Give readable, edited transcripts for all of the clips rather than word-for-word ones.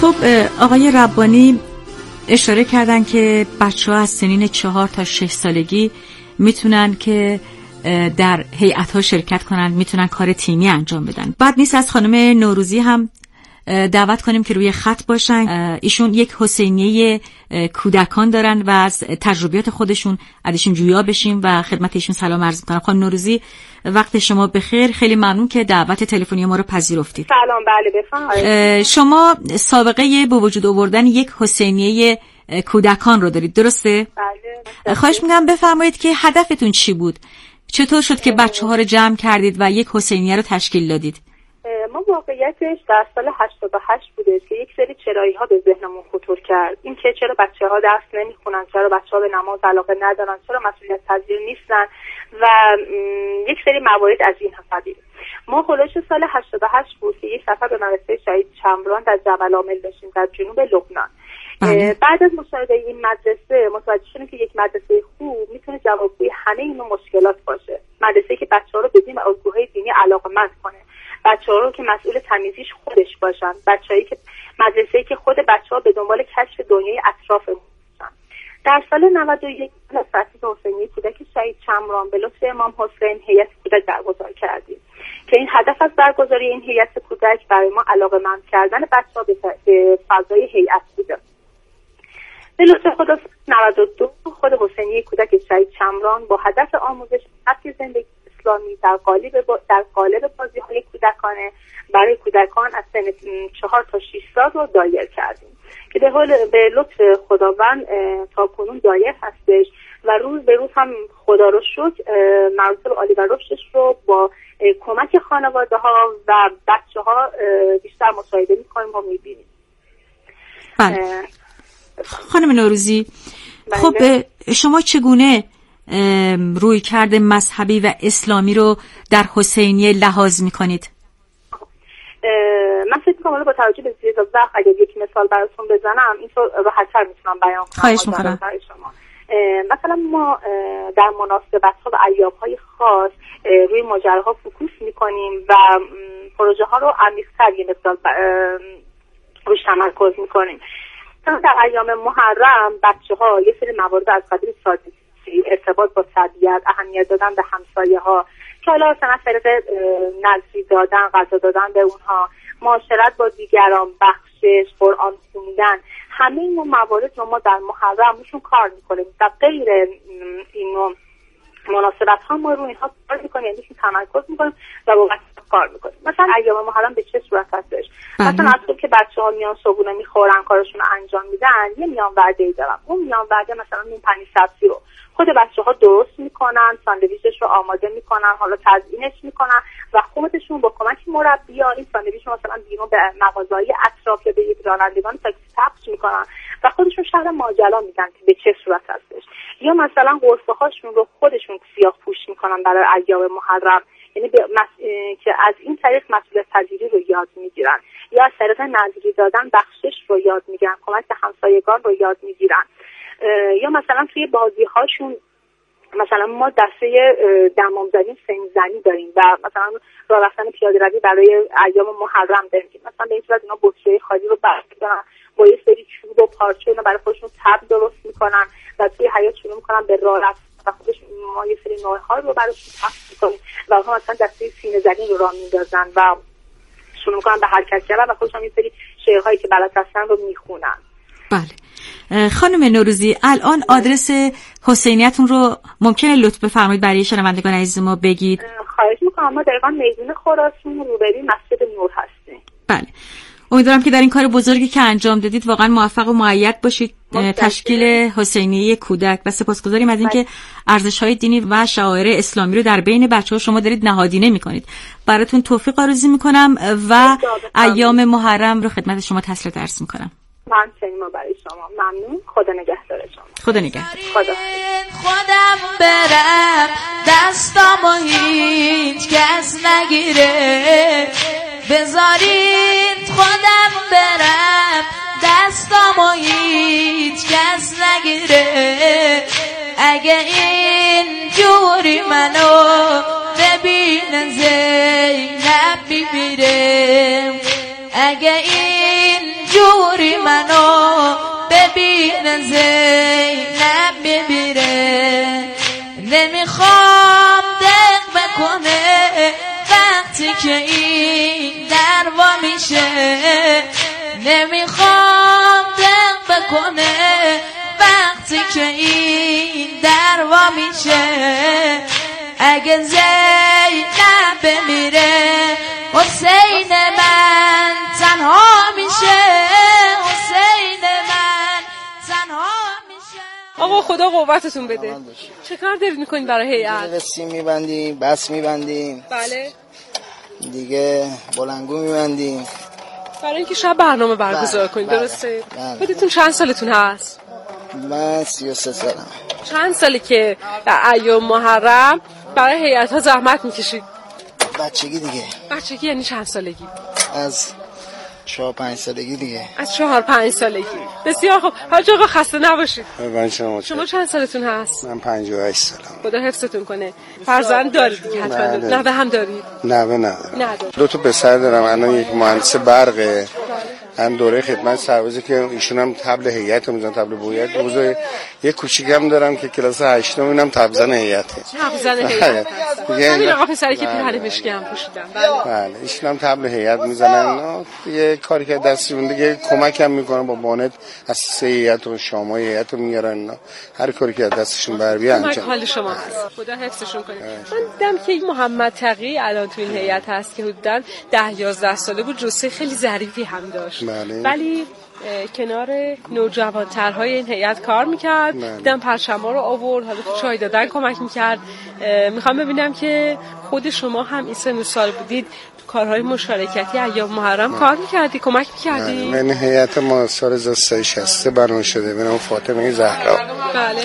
خب آقای ربانی اشاره کردن که بچه‌ها از سنین 4 تا 6 سالگی میتونن که در هیئت‌ها شرکت کنن، میتونن کار تیمی انجام بدن. بعد نیست از خانم نوروزی هم دعوت کنیم که روی خط باشن. ایشون یک حسینیه کودکان دارن و از تجربیات خودشون ازشون جویا بشیم و خدمت ایشون سلام عرض می‌کنم. خانم نوروزی وقت شما بخیر، خیلی ممنون که دعوت تلفنی ما رو پذیرفتید. سلام. بله بفرمایید. شما سابقه به وجود آوردن یک حسینیه کودکان رو دارید، درسته؟ بله. خواهش می‌کنم بفرمایید که هدفتون چی بود؟ چطور شد که بچه‌ها رو جمع کردید و یک حسینیه رو تشکیل دادید؟ ما واقعیتش در سال 88 بوده که یک سری چرایی‌ها به ذهنمون خطور کرد. این که چرا بچه‌ها درس نمی‌خونن، چرا بچه‌ها به نماز علاقه ندارن، چرا مسئولیت پذیر نیستن و یک سری موارد از این قبیل. ما خلاص سال 88 بود که یک سفر به مدرسه شهید چمران در جبل عامل داشتیم در جنوب لبنان. بعد از مشاهده این مدرسه متوجه شدیم که یک مدرسه خوب میتونه جوابگوی همه این مشکلات باشه. مدرسه‌ای که بچه‌ها رو به دین و الگوهای دینی علاقه‌مند کنه، بچه‌ها رو که مسئول تمیزیش خودش باشن، مدرسه‌ای که خود بچه‌ها به دنبال کشف دنیای اطرافمون باشن. در سال 91 از تأسیس حسینیه کودک شهید چمران به لطف امام حسین هیئت کودک برگزار کردیم که این هدف از برگزاری این هیئت کودک برای ما علاقه‌مند کردن بچه‌ها به فضای هیئت بوده. به لطف خدا 92 خود حسینیه کودک شهید چمران با هدف آموزش سبک زندگی اسلامی در قالب بازی‌های کودکانه برای کودکان از سن 4 تا 6 سال رو دایر کردیم که به لطف خداوند تا کنون دایر هستش و روز به روز هم خدا رو شکر مراتب عالی و رشدش رو با کمک خانواده‌ها و بچه‌ها بیشتر مشاهده می‌کنیم و می‌بینیم. بله. خانم نوروزی، خب شما چگونه رویکرد مذهبی و اسلامی رو در حسینیه لحاظ می‌کنید؟ من فکر می‌کنم با توجه به زیر وقت اگر یک مثال براتون بزنم این راحت‌تر میتونم بیان کنم. خواهش می‌کنم. مثلا ما در مناسبت‌ها و ایام‌های خاص روی ماجراها فوکوس می‌کنیم و پروژه‌ها رو عمیق‌تر یه مثال روش تمرکز می‌کنیم. در ایام محرم بچه‌ها یه سری موارد از قبیل سادگی، ارتباط با طبیعت، اهمیت دادن به همسایه‌ها، که حالا مثلا طریق نذری دادن، غذا دادن به اونها، معاشرت با دیگران، بخشش، قرآن خوندن، همه این موارد رو ما در محرم روشون کار میکنیم. در غیر این مناسبت ها ما رو اینها کار میکنیم، یعنی تمرکز میکنیم و با بچه‌ها کار میکنیم. مثلا ایام محرم به چه صورت هستش؟ مثلا از که بچه‌ها میان صبحونه میخورن، کارشون رو انجام میدن، یه میان وعده‌ای دارن. اون میان وعده مثلا نون پنیر سبزی رو خود بچه‌ها درست میکنن، ساندویچش رو آماده میکنن، حالا تزیینش میکنن و خودشون با کمک مربی‌ها این ساندویچ رو مثلا بیرون به مغازه‌های اطراف یا به یک رانندگان تاکسی پخش میکنن و خودشون شرح ماجرا میدن که به چه صورت هستش. یا مثلا قرصه‌هاشون رو خودشون سیاه پوش میکنن برای ایام محرم، یعنی که از این طریق مسئولیت پذیری رو یاد میگیرن، یا از طریق نذری دادن بخشش رو یاد میگیرن، کمک به همسایگان رو یاد میگیرن. یا مثلا توی بازی هاشون مثلا ما دسته دمام زنی سنگزنی داریم و مثلا راه رفتن پیاده روی برای ایام محرم داریم که مثلا به این صورت اینا بطری خالی رو برمی‌دارن با یه سری چوب و پارچه اینا برای خودشون تب درست میکنن و توی حیاط شروع میکنن به راه رفتن و خودشون ما یه سری نوع‌ها رو براشون پخش میکنیم و اونها مثلا دسته سینه زنی رو راه میندازن و شروع میکنن به حرکت کردن و خودشون یه سری شعرهایی که بلد هستن رو میخونن. بله. خانم نوروزی، الان آدرس حسینیتون رو ممکنه لطف بفرمایید برای شنوندگان عزیز ما بگید؟ خواهش میکنم. ما دقیقاً میدون خراسان روبروی مسجد نور هستیم. بله. امیدوارم که در این کار بزرگی که انجام دادید واقعا موفق و مؤید باشید. تشکیل حسینیه کودک و سپاسگزاریم از اینکه ارزش‌های دینی و شعائر اسلامی رو در بین بچه‌ها شما دارید نهادینه می‌کنید. براتون توفیق آرزو می‌کنم و ایام محرم رو خدمت شما تسلیت عرض می‌کنم. من چنین برای شما ممنون. خدا نگهدار شما. خدا نگهدار. خودم برم دستامو هیچ کس نگیره، بذارید خودم برم دستامو هیچ کس نگیره. اگه این جوری منو ببینه زینب میمیره، اگه این جوری زینب بمیره، نمیخوام دق بکنه وقتی که این در وا میشه، نمیخوام دق بکنه وقتی که این در وا میشه. اگه زینب بمیره حسین من تنها میشه، حسین من تنها میشه. آقا خدا قوتتون بده. چه کار دارید میکنید برای هیئت؟ سیم میبندیم، بس میبندیم، بله دیگه بلنگو میبندیم برای اینکه شب برنامه برگزار کنید. درسته؟ خودتون چند سالتون هست؟ من 33 سالم. چند سالی که در ایام محرم برای هیئت ها زحمت میکشید؟ بچگی دیگه. بچگی یعنی چند سالگی؟ از 4-5 سالگی دیگه. از 4-5 سالگی. بسیار خوب. حاج آقا خسته نباشید. شما چند سالتون هست؟ من 58 سالم. خدا حفظتون کنه. فرزند دارید دیگه حتما؟ نوه هم دارید؟ نوه ندارم. 2 تا پسر دارم. الان یک مهندس برقه، هم دوره خدمت سربازی که ایشون هم تبل هیئت رو میزنن، تبل بویت موضوع. یک کوچیکم دارم که کلاس 8م، اینم تبزن هیئته. تبزن هیئت. همین آقا پسری که پیرهن مشکی هم پوشیدن. بله ایشون هم تبل هیئت میزنن. یه کاری که دستی اون دیگه کمکم میکنن با بانت از هیئت و شامای هیئت رو میارن. هر کاری که دستشون بر بیاد انجام. حال شما هست. خدا حفظشون کنه. من دیدم که محمد تقی الان تو این هیئت هست که حدوداً 10-11 ساله بود، جثه خیلی ظریفی هم داشت. بله. ولی کنار نوجوانترهای این هیئت کار میکرد. دیدم پرچما رو آورد، حالا چای دادن کمک میکرد. میخوام ببینم که خود شما هم این سن و سال بودید کارهای مشارکتی ایام محرم کار میکردی، کمک میکردی؟ من هیئت ما سال 1360 بنا شده به نام فاطمه زهرا. بله.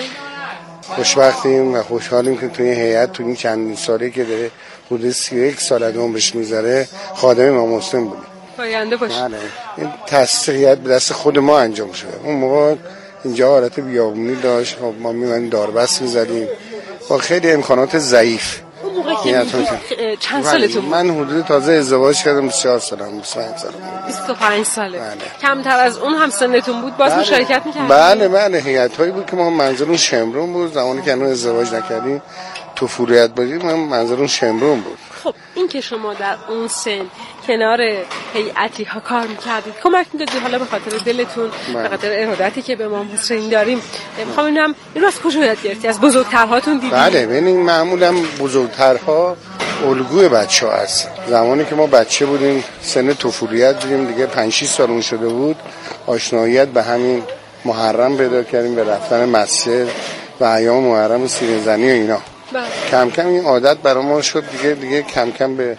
خوشبختیم و خوشحالیم که توی هیئت تو این چندین سالی که داره حدود 31 سال از عمرش میذاره خادم امام حسین بودیم. پاینده باشید. بله. این تأسیس هیئت به دست خود ما انجام شده. اون موقع اینجا حالت بیابونی داشت، ما می‌مدیم داربست می‌زدیم با خیلی امکانات ضعیف. اون موقع که چند سالتون بود؟ من حدود تازه ازدواج کردم 24 سالم، 25 سالم. 25 ساله. بله. کمتر از اون هم سنتون بود باز مشارکت می‌کردید؟ بله هیئت‌هایی بود که ما منظورمون شمرون بود. زمانی که هنوز ازدواج نکردیم طفولیت بودیم، من منظورمون شمرون بود. خب این که شما در اون سن کنار هیئتی ها کار میکردید، کمک میدادید حالا به خاطر دلتون، به خاطر ارادتی که به امام حسین داریم، میخوام ببینم این رو از کجا یاد گرفتی؟ از بزرگترهاتون دیدید؟ بله ببینید معمولا بزرگترها الگوی بچه‌ها هست. زمانی که ما بچه بودیم سن طفولیت بودیم دیگه 5-6 سالمون شده بود، آشناییت به همین محرم پیدا کردیم، به رفتن مسجد و ایام محرم و سینه زنی و اینا. کم کم این عادت برای ما شد دیگه کم کم به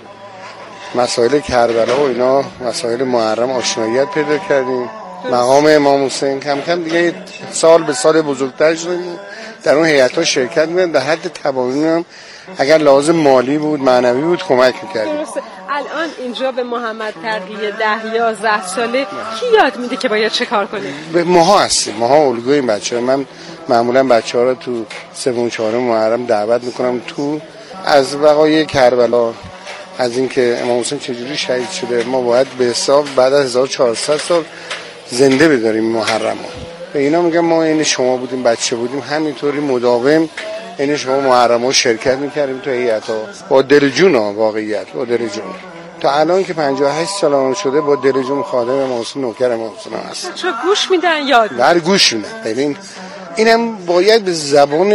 مسائل کربلا و اینا، مسائل محرم آشناییت پیدا کردیم. مقام امام حسین کم کم دیگه سال به سال بزرگتر شدیم، در اون هیئت‌ها شرکت می‌کردیم، در حد توانیم اگر لازم مالی بود معنوی بود کمک می‌کردیم. درسته. الان اینجا به محمد تقی 10-11 ساله کی یاد میده که باید چه کار کنه؟ به ماها هستیم، ماها الگوی این بچه‌ها. من معمولا بچه‌ها رو تو 3-4 محرم دعوت می‌کنم تو از وقایع کربلا، از اینکه امام حسین چجوری شهید شده. ما باید به حساب بعد از 1400 سال زنده بداریم محرم. به اینا میگم ما این شما بودیم بچه بودیم همینطوری مداوم این شما محرم‌ها شرکت می‌کردیم تو هیئت‌ها با دل جون، واقعیت با دل جون. تا الان که 58 سالم شده با دل جون خادم امام حسین، نوکر امام حسین هست. چه گوش میدن یاد؟ بله گوش میدن. ببین اینم باید به زبان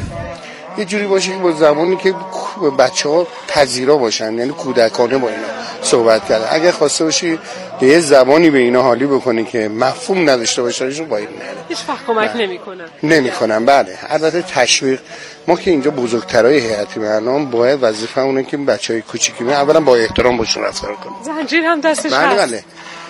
یه جوری باشه که با زبانی که بچه‌ها پذیرا باشن، یعنی کودکانه با اینا صحبت کرده. اگه خواسته باشی به یه زبانی به اینا حالی بکنی که مفهوم نداشته باشنشون باید نه. هیچ وقت کمک نمی‌کنن. بله البته تشویق. ما که اینجا بزرگترای هیئتی الان باید وظیفه اونه که بچهای کوچیکی اولا با احترام باشون رفتار کنیم. زنجیر هم دستش هست. بله.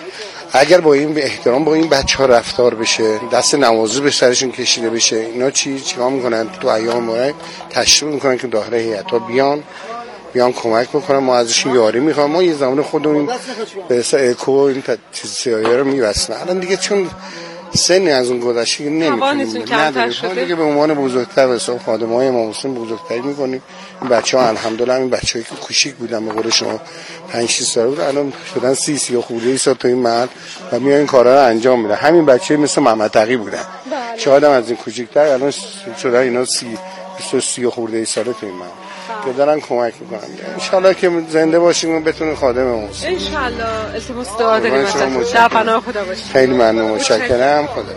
اگر با این به احترام با این بچه‌ها رفتار بشه، دست نوازی به سرشون کشیده بشه، اینا چیکار میکنن تو ایام مورد تشویق میکنن که داخل هیئت‌ها بیان کمک بکنن. ما ازشون یاری میخوام. ما یه زمان خودمون به حساب اکو این چیزایی رو میوسن. الان دیگه چون سنی از اون گذشته نمیتونیم دیگه به عنوان بزرگتر به حساب خادمای امام حسین بزرگتری میکنیم. این بچه‌ها الحمدلله این بچه‌ای که کوچیک بودن به قول شما 5-6 سال بود الان شدن 30 خورده سال تو این محل و میان این کارا رو انجام میدن. همین بچه‌ای مثل محمد تقی بودن شاید هم از این کوچیک‌تر الان شده اینا 30 خورده ساله توی من که دارن کمک میکنن. انشالله که زنده باشیم و بتونیم خادممون. انشالله. التماس دعا داریم ازتون. در پناه خدا باشید. خیلی ممنون، متشکرم. خدا.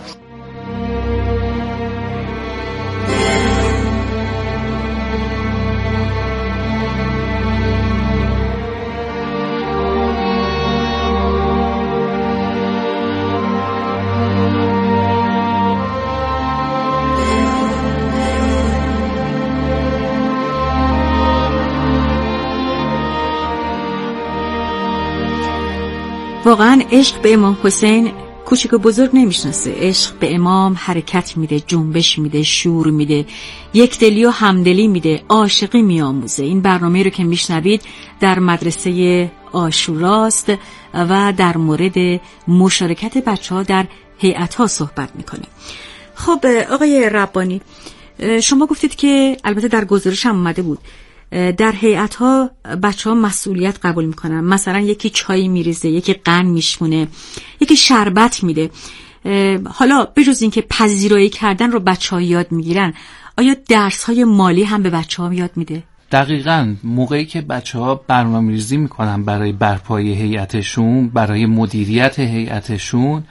واقعا عشق به امام حسین کوچیک و بزرگ نمیشناسه. عشق به امام حرکت میده، جنبش میده، شور میده، یکدلی و همدلی میده، عاشقی میآموزه. این برنامه رو که میشنوید در مدرسه عاشوراست و در مورد مشارکت بچه‌ها در هیئت‌ها صحبت میکنه. خب آقای ربانی، شما گفتید که البته در گزارش هم اومده بود در هیئت‌ها بچه‌ها مسئولیت قبول میکنن، مثلا یکی چای میریزه، یکی قند میشونه، یکی شربت میده. حالا بجز این که پذیرایی کردن رو بچه‌ها یاد میگیرن، آیا درس‌های مالی هم به بچه‌ها یاد میده؟ دقیقاً. موقعی که بچه‌ها برنامه‌ریزی میکنن برای برپایی هیئتشون، برای مدیریت هیئتشون،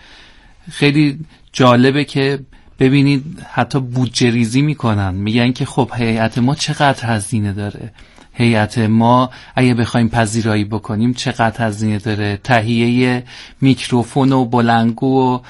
خیلی جالبه که ببینید حتی بودجه ریزی میکنن. میگن که خب هیئت ما چقدر هزینه داره، هیئت ما اگه بخوایم پذیرایی بکنیم چقدر هزینه داره، تهیه میکروفون و بلندگو و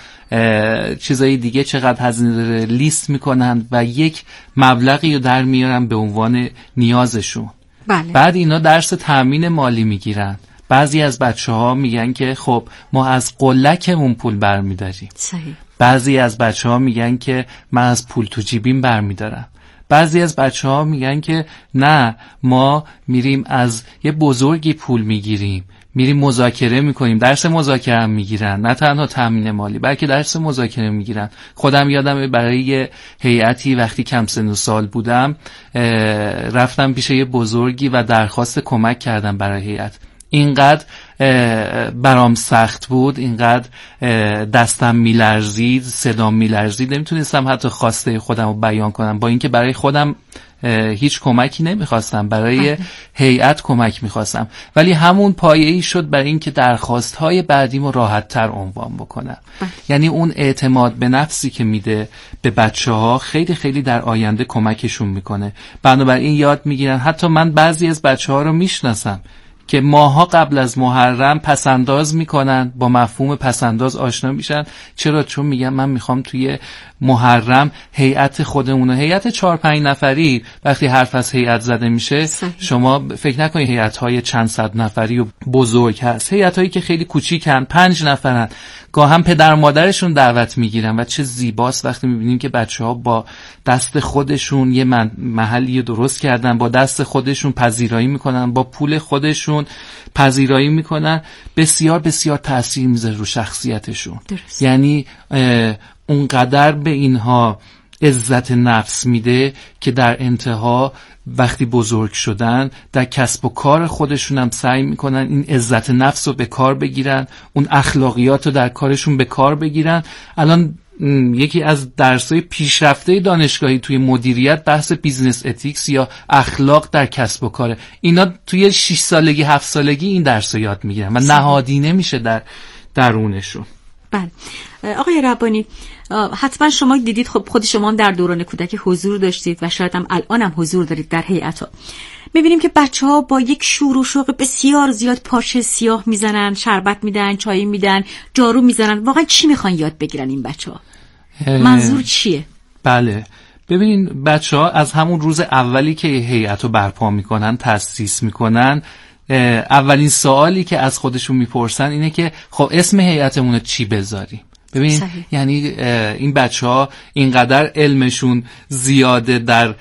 چیزای دیگه چقدر هزینه داره، لیست میکنن و یک مبلغی رو در میارن به عنوان نیازشون. بله. بعد اینا درس تأمین مالی میگیرن. بعضی از بچه‌ها میگن که خب ما از قلکمون پول برمیداریم. صحیح. بعضی از بچه‌ها میگن که من از پول تو جیبیم برمیدارم. بعضی از بچه‌ها میگن که نه، ما میریم از یه بزرگی پول میگیریم، میریم مذاکره میکنیم. درس مذاکره هم میگیرن، نه تنها تامین مالی بلکه درس مذاکره میگیرن. خودم یادمه برای یه هیئتی وقتی کم سن و سال بودم رفتم پیش یه بزرگی و درخواست کمک کردم برای هیئت. اینقدر برام سخت بود، اینقدر دستم میلرزید، صدام میلرزید، نمیتونستم حتی خواسته خودم رو بیان کنم، با اینکه برای خودم هیچ کمکی نمیخواستم، برای هیئت کمک میخواستم، ولی همون پایه‌ای شد برای اینکه درخواست‌های بعدیمو راحت‌تر عنوان بکنم. یعنی اون اعتماد به نفسی که میده به بچه‌ها خیلی خیلی در آینده کمکشون میکنه. بنابراین یاد میگیرن. حتی من بعضی از بچه‌ها رو میشناسم که ماها قبل از محرم پسنداز میکنن، با مفهوم پسنداز آشنا میشن. چرا؟ چون میگن من میخوام توی محرم هیئت خودمون، هیئت 4-5 نفری، وقتی حرف از هیئت زده میشه شما فکر نکنید هیئت‌های چند صد نفری و بزرگ هست. هیئت‌هایی که خیلی کوچیکن، 5 نفرن، گاهم پدر و مادرشون دعوت میگیرن و چه زیباست وقتی میبینیم که بچه‌ها با دست خودشون یه محلی درست کردن، با دست خودشون پذیرایی میکنن، با پول خودشون پذیرایی میکنن. بسیار بسیار تأثیر میذاره رو شخصیتشون. درست. یعنی اونقدر به اینها عزت نفس میده که در انتها وقتی بزرگ شدن در کسب و کار خودشون هم سعی میکنن این عزت نفس رو به کار بگیرن، اون اخلاقیات رو در کارشون به کار بگیرن. الان یکی از درس‌های پیشرفته دانشگاهی توی مدیریت بحث بیزنس اتیکس یا اخلاق در کسب و کاره. اینا توی 6 سالگی 7 سالگی این درس رو یاد میگیرن و نهادینه میشه در درونشون. بله. آقای ربانی، حتما شما دیدید، خب خود شما هم در دوران کودکی حضور داشتید و شاید هم الان هم حضور دارید در هیئت‌ها. می‌بینیم که بچه‌ها با یک شور و شوق بسیار زیاد پارچه سیاه میزنن، شربت میدن، چای میدن، جارو میزنن. واقعا چی میخوان یاد بگیرن این بچه‌ها؟ منظور چیه؟ بله، ببینین بچه‌ها از همون روز اولی که هیئت رو برپا میکنن، تأسیس میکنن، اولین سوالی که از خودشون میپرسن اینه که خب اسم هیئتمون رو چی بذاریم؟ ببین یعنی این بچه‌ها اینقدر علمشون زیاده در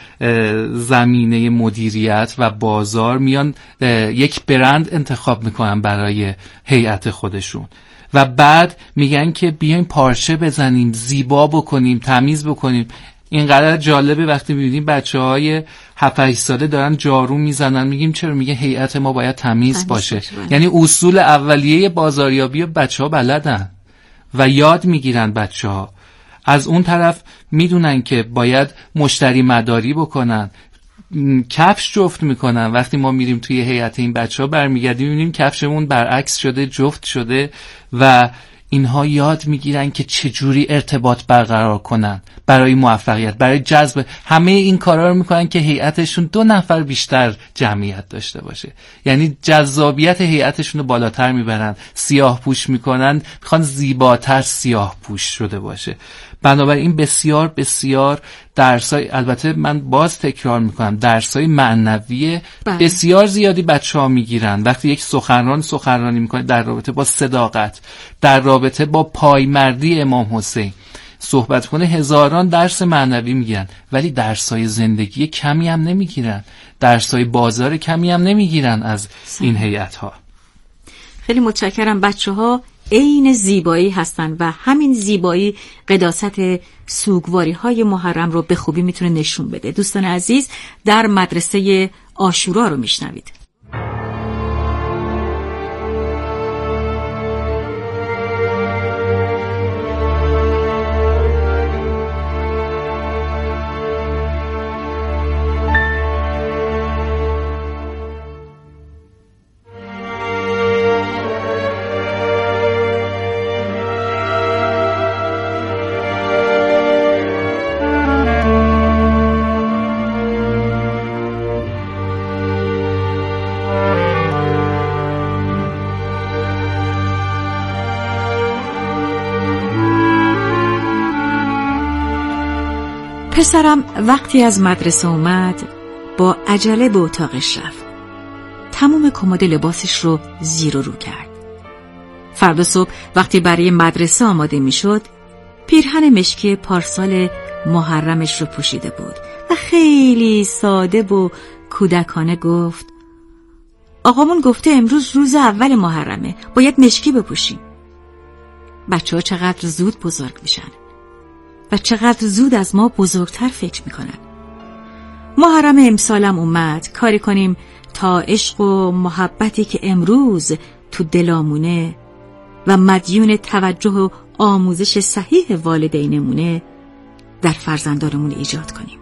زمینه مدیریت و بازار، میان یک برند انتخاب میکنن برای هیئت خودشون و بعد میگن که بیایم پارچه بزنیم، زیبا بکنیم، تمیز بکنیم. اینقدر جالبه وقتی میبینیم بچه‌های 7-8 ساله دارن جارو میزنن، میگیم چرا؟ میگه هیئت ما باید تمیز باشه. یعنی اصول اولیه بازاریابی بچه‌ها بلدن و یاد میگیرن بچه‌ها. از اون طرف میدونن که باید مشتری مداری بکنن، کفش جفت میکنن. وقتی ما میریم توی هیئت این بچه ها برمیگردیم میبینیم کفشمون برعکس شده، جفت شده و اینها یاد میگیرن که چجوری ارتباط برقرار کنن برای موفقیت، برای جذب. همه این کارا رو میکنن که هیئتشون 2 نفر بیشتر جمعیت داشته باشه، یعنی جذابیت هیئتشون رو بالاتر میبرن. سیاه پوش میکنن، میخوان زیباتر سیاه پوش شده باشه. بنابراین بسیار بسیار درسای، البته من باز تکرار میکنم، درسای معنوی بسیار زیادی بچه‌ها میگیرن. وقتی یک سخنرانی میکنه در رابطه با صداقت، در رابطه با پایمردی امام حسین صحبت کنه، هزاران درس معنوی میگیرن، ولی درسای زندگی کمی هم نمیگیرن، درسای بازار کمی هم نمیگیرن از این هیئت‌ها. خیلی متشکرم. بچه‌ها عین زیبایی هستن و همین زیبایی قداست سوگواری‌های محرم رو به خوبی میتونه نشون بده. دوستان عزیز، در مدرسه عاشورا رو میشنوید. پسرم وقتی از مدرسه اومد با عجله به اتاقش رفت. تمام کمد لباسش رو زیر و رو کرد. فردا صبح وقتی برای مدرسه آماده می شد، پیرهن مشکی پارسال محرمش رو پوشیده بود و خیلی ساده و کودکانه گفت: آقامون گفته امروز روز اول محرمه، باید مشکی بپوشیم. بچه‌ها چقدر زود بزرگ میشن و چقدر زود از ما بزرگتر فکر میکنن. محرم امسالم اومد، کاری کنیم تا عشق و محبتی که امروز تو دلامونه و مدیون توجه و آموزش صحیح والدینمونه در فرزندانمون ایجاد کنیم.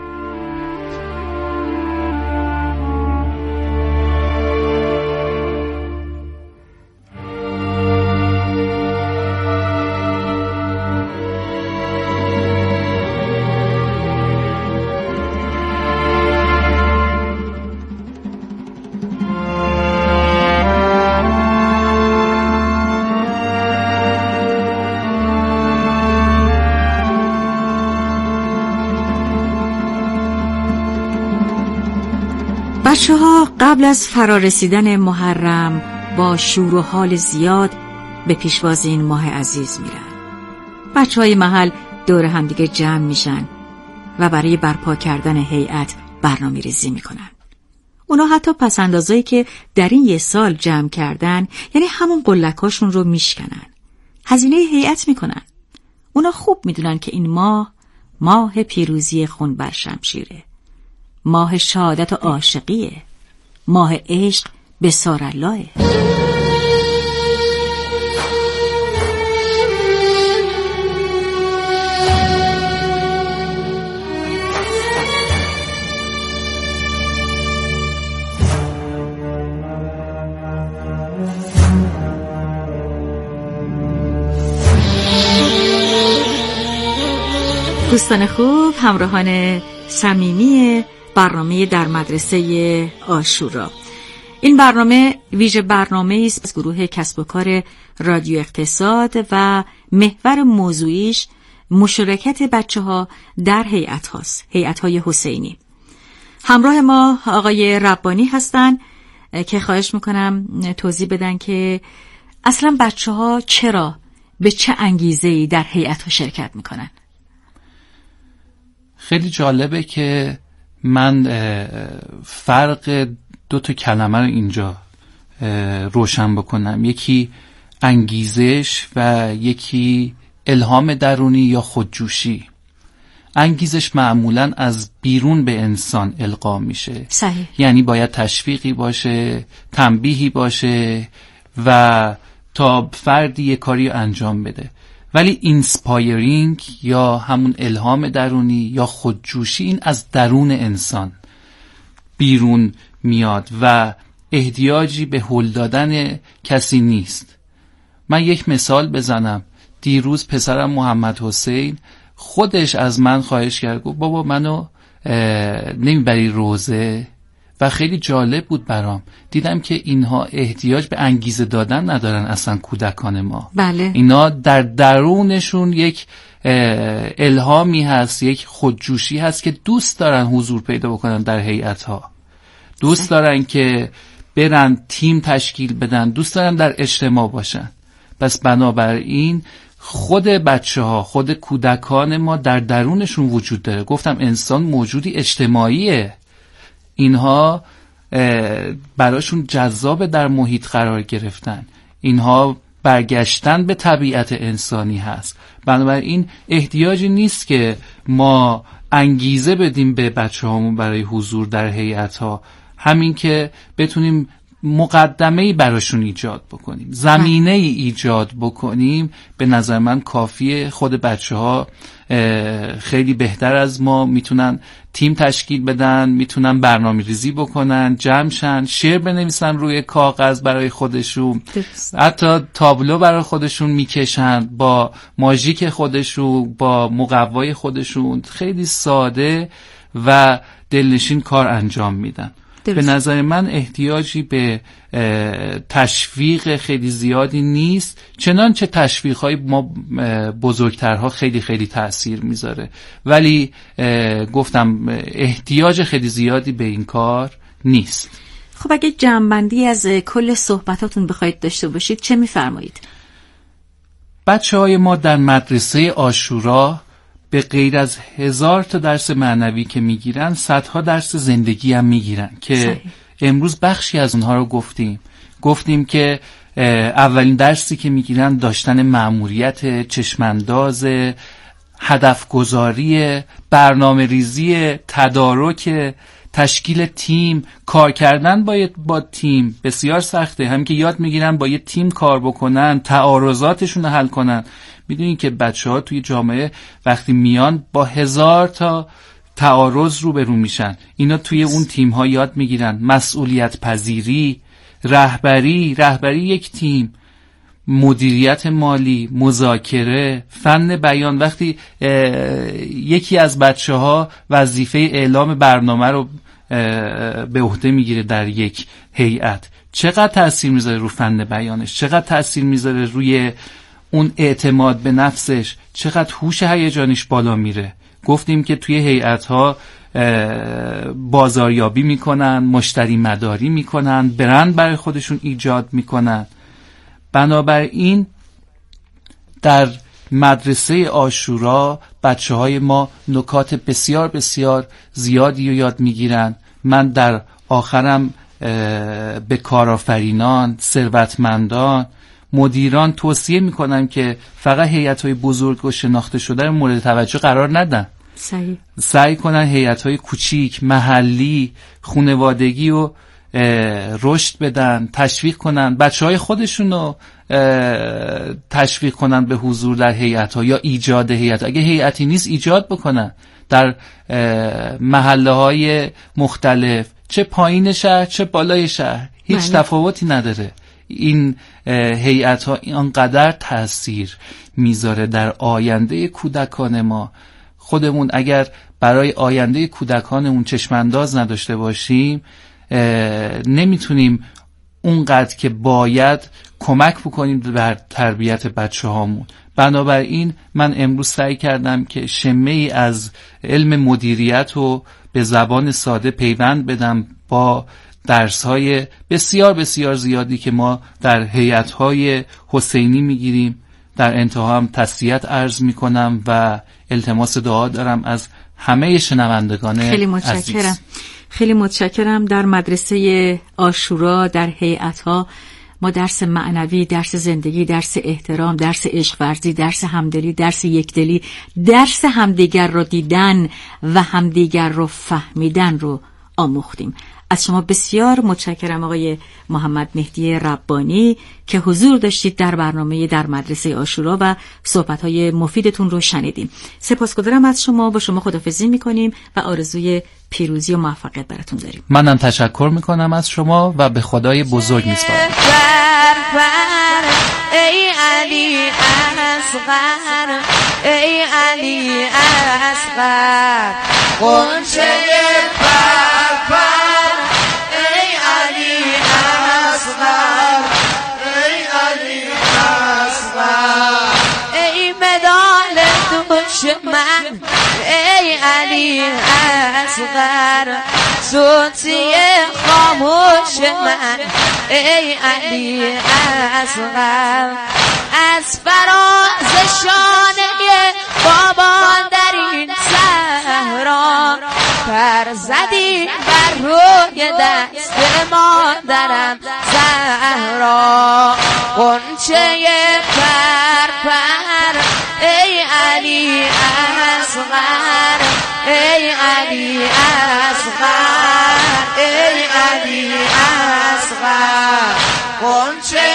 بچه‌ها قبل از فرارسیدن محرم با شور و حال زیاد به پیشواز این ماه عزیز میرن. بچه‌های محل دور همدیگه جمع میشن و برای برپا کردن هیئت برنامه‌ریزی میکنن. اونا حتی پسندازایی که در این 1 سال جمع کردن، یعنی همون قلکاشون رو میشکنن، هزینه هیئت میکنن. اونا خوب میدونن که این ماه پیروزی خون بر شمشیره، ماه شهادت و عاشقیه، ماه عشق به سارالله. دوستان خوب، همراهان صمیمی برنامه در مدرسه عاشورا، این برنامه ویژه برنامه است از گروه کسب و کار رادیو اقتصاد و محور موضوعیش مشارکت بچه‌ها در هیئت‌های حسینی. همراه ما آقای ربانی هستن که خواهش میکنم توضیح بدن که اصلا بچه‌ها چرا، به چه انگیزه‌ای در هیئت‌ها شرکت میکنن. خیلی جالبه که من فرق 2 کلمه رو اینجا روشن بکنم، یکی انگیزش و یکی الهام درونی یا خودجوشی. انگیزش معمولاً از بیرون به انسان القا میشه. صحیح. یعنی باید تشویقی باشه، تنبیهی باشه و تا فردی یه کاری انجام بده. ولی اینسپایرینگ یا همون الهام درونی یا خودجوشی، این از درون انسان بیرون میاد و احتیاجی به هل دادن کسی نیست. من یک مثال بزنم. دیروز پسرم محمد حسین خودش از من خواهش کرد، گفت بابا منو نمیبری روزه؟ و خیلی جالب بود برام، دیدم که اینها احتیاج به انگیزه دادن ندارن اصلا کودکان ما. بله. اینا در درونشون یک الهامی هست، یک خودجوشی هست که دوست دارن حضور پیدا بکنن در هیئت‌ها، دوست دارن که برن تیم تشکیل بدن، دوست دارن در اجتماع باشن. پس بنابراین خود بچه‌ها، خود کودکان ما در درونشون وجود داره. گفتم انسان موجودی اجتماعیه، اینها براشون جذاب در محیط قرار گرفتن، اینها برگشتن به طبیعت انسانی هست. بنابراین احتیاجی نیست که ما انگیزه بدیم به بچه‌هامون برای حضور در هیئت‌ها، همین که بتونیم مقدمه‌ای براشون ایجاد بکنیم، زمینه‌ای ایجاد بکنیم، به نظر من کافیه. خود بچه‌ها خیلی بهتر از ما میتونن تیم تشکیل بدن، میتونن برنامه‌ریزی بکنن، جمعشن، شعر بنویسن روی کاغذ برای خودشون، حتی تابلو برای خودشون میکشن با ماژیک خودشون، با مقوای خودشون، خیلی ساده و دلنشین کار انجام میدن. به نظر من احتیاجی به تشویق خیلی زیادی نیست، چنانچه تشویق‌های ما بزرگترها خیلی خیلی تأثیر میذاره، ولی گفتم احتیاج خیلی زیادی به این کار نیست. خب اگه جمع‌بندی از کل صحبتاتون بخواید داشته باشید چه میفرمایید؟ بچه‌های ما در مدرسه عاشورا به غیر از 1000 تا درس معنوی که میگیرن، صدها درس زندگی هم میگیرن که صحیح. امروز بخشی از اونها رو گفتیم که اولین درسی که میگیرن داشتن مأموریت، چشمانداز، هدف گذاری، برنامه ریزی، تدارک، تشکیل تیم، کار کردن با تیم بسیار سخته. هم که یاد میگیرن با یه تیم کار بکنن، تعارضاتشون رو حل کنن. میدونین که بچه‌ها توی جامعه وقتی میان با 1000 تا تعارض روبرو میشن، اینا توی اون تیم‌ها یاد میگیرن مسئولیت پذیری، رهبری یک تیم، مدیریت مالی، مذاکره، فن بیان. وقتی یکی از بچه‌ها وظیفه اعلام برنامه رو به عهده میگیره در یک هیئت، چقدر تأثیر میذاره رو فن بیانش، چقدر تأثیر میذاره روی اون اعتماد به نفسش، چقدر هوش هیجانیش بالا میره. گفتیم که توی هیئت‌ها بازاریابی میکنن، مشتری مداری میکنن، برند برای خودشون ایجاد میکنن. بنابراین در مدرسه عاشورا بچه‌های ما نکات بسیار بسیار زیادی رو یاد میگیرن. من در آخرم به کارآفرینان، ثروتمندان، مدیران توصیه میکنم که فقط هیئت‌های بزرگ و شناخته شده رو مورد توجه قرار ندن. سعی کنن هیئت‌های کوچیک، محلی، خانوادگی رو رشد بدن، تشویق کنن، بچه‌های خودشون رو تشویق کنن به حضور در هیئت‌ها یا ایجاد هیئت. اگه هیئتی نیست ایجاد بکنن در محله‌های مختلف، چه پایین شهر چه بالای شهر، هیچ تفاوتی نداره. این هیئت‌ها اینقدر تأثیر میذاره در آینده کودکان ما. خودمون اگر برای آینده کودکانمون چشمانداز نداشته باشیم، نمیتونیم اونقدر که باید کمک بکنیم بر تربیت بچه‌هامون. بنابراین من امروز سعی کردم که شمه‌ای از علم مدیریت رو به زبان ساده پیوند بدم با درس‌های بسیار بسیار زیادی که ما در هیئت‌های حسینی میگیریم. در انتها هم تسلیت عرض میکنم و التماس دعا دارم از همه شنوندگان خیلی متشکرم. عزیز. خیلی متشکرم. در مدرسه عاشورا، در هیئت‌ها ما درس معنوی، درس زندگی، درس احترام، درس عشق ورزی، درس همدلی، درس یکدلی، درس همدیگر رو دیدن و همدیگر رو فهمیدن رو آموختیم. از شما بسیار متشکرم آقای محمد مهدی ربانی که حضور داشتید در برنامه در مدرسه عاشورا و صحبت‌های مفیدتون رو شنیدیم. سپاسگزارم از شما. با شما خداحافظی می‌کنیم و آرزوی پیروزی و موفقیت براتون داریم. منم تشکر می‌کنم از شما و به خدای بزرگ می‌سپارم. ای علی اصغر، ای علی اصغر، غنچه پرپر، ای علی اصغر، ای علی اصغر، ای مدال دشمن، ای علی اصغر، صوتی خاموش من، ای علی اصغر، از فراز شانه بابان در این صحرا پر زدی بر روی دست مادرم زهرا، غنچه پرپر، ای علی اصغر، ای علی اصغر، ای علی اصغر، غنچه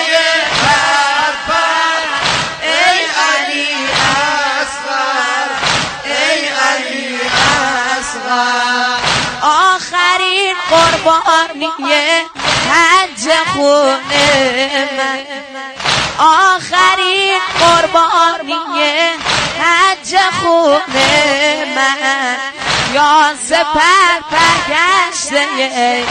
پرپر، ای علی اصغر، ای علی اصغر، آخرین قربانی حج خونه من، آخرین قربانی حج خونه من، یا سپر پرگشته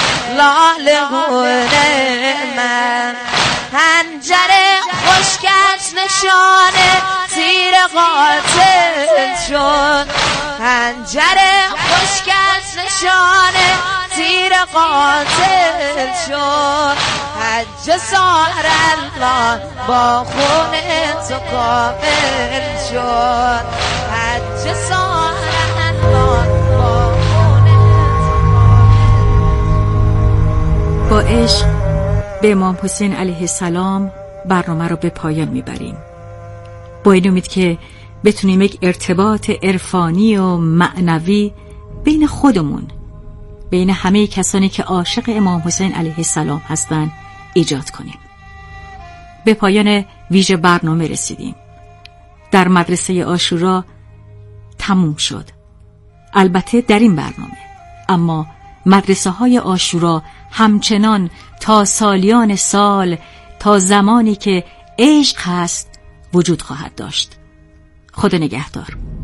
لالهونه من، حنجر خشکش نشانه زیر قاتل شد، حنجر خشکش نشانه زیر قاتل شد، حج سار الله با خون تو کامل شد، حج سار الله با خون تو. با عشق به امام حسین علیه السلام برنامه رو به پایان میبریم، با این امید که بتونیم یک ارتباط عرفانی و معنوی بین خودمون، بین همه کسانی که عاشق امام حسین علیه السلام هستن ایجاد کنیم. به پایان ویژه برنامه رسیدیم. در مدرسه عاشورا تموم شد، البته در این برنامه، اما مدرسه های عاشورا همچنان تا سالیان سال، تا زمانی که عشق هست وجود خواهد داشت. خدا نگهدار.